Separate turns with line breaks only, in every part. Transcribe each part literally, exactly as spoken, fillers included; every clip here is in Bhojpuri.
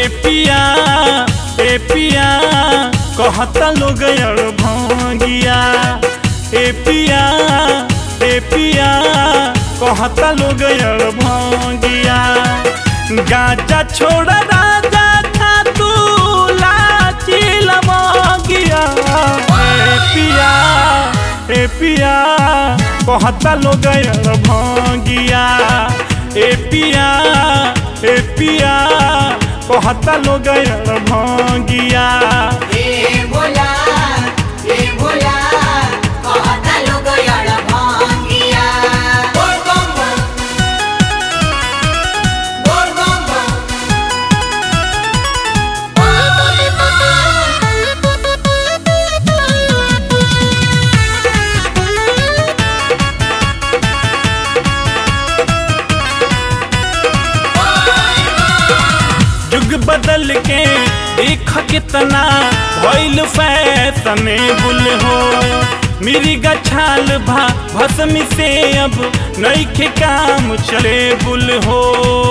ए पिया ए पिया कहता लोग यार भांगिया ए पिया ए पिया कहता लोग यार भांगिया गाजा छोड़ राजा था तू लाची लमागिया ए पिया ए पिया कहता लोग यार भांगिया ए पिया ए पिया कहता लोग यार भांगिया
ए भोला ए भोला कहता लोग यार भांगिया बोल बम बम बोल बम बम
युग बदल के देख कितना भइल फैशनेबल हो मेरी गछाल भा भस्मी से अब नइखे काम चले बुल हो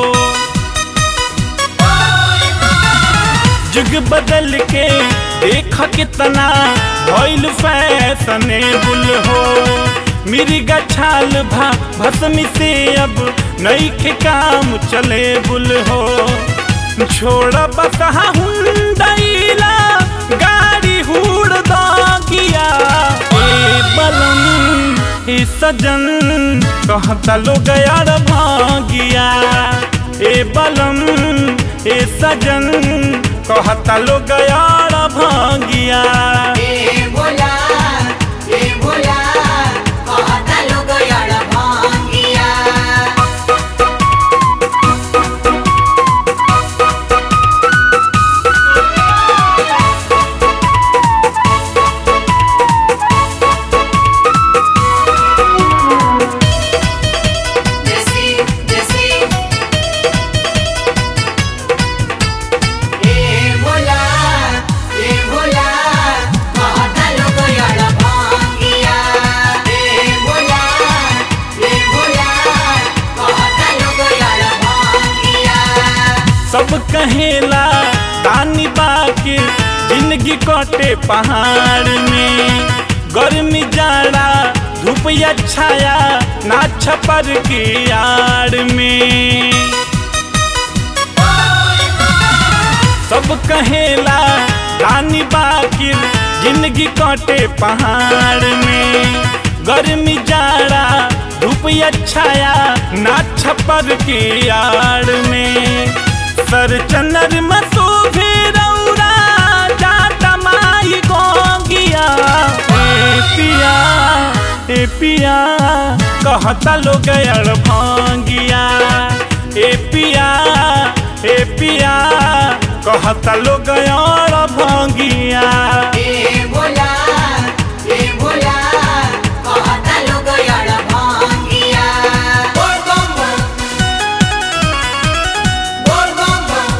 युग बदल के देख कितना भइल फैशनेबल हो मेरी गछाल भा भस्मी से अब नइखे काम चले बुल हो छोड़ बसहा हुंडईला गाड़ी हुड़ दागिया ए बलम ए सजन कहता लोग यार भागिया ए बलम ए सजन कहता लोग यार भागिया
ए भोला ए भोला कहता लोग यार भांगिया
सब कहेला दानी बाकी जिंदगी कटे पहाड़ में गर्मी जाड़ा धूप या छाया ना छपर की आड़ में सब कहेला दानी बाकी जिंदगी कटे पहाड़ में गर्मी जाड़ा धूप या छाया ना छपर की आड़ में सर चनर मसू भी रौरा जाता माई गोंगिया ए पिया ए पिया कहता लोग यार भांगिया ए पिया ए पिया कहता लोग यार भांगिया
ए भोला ए भोला कहता लोग यार भांगिया बोल बम बम बोल बम बम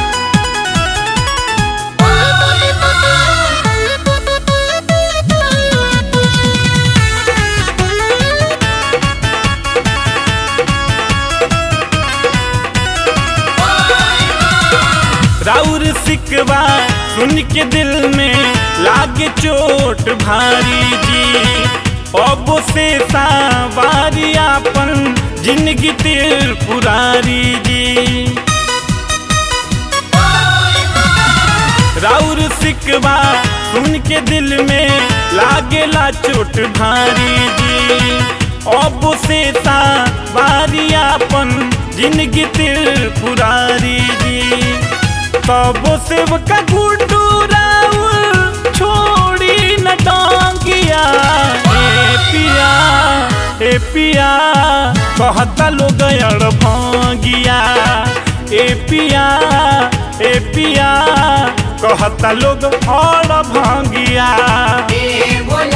राउर सिकवा सुन के दिल में लागे चोट भारी जी अब से सावारी आपन जिंदगी तेर पुरारी जी राउर सिकवा सुन के दिल में लागेला चोट भारी जी अब से सावारी आपन जिंदगी तेर पुरारी जी तब से का गुड्डू राउर छोड़ी न टांगिया ए पिया ए पिया कहता लोग यार भांगिया ए पिया ए पिया कहता लोग और भांगिया
ए भोला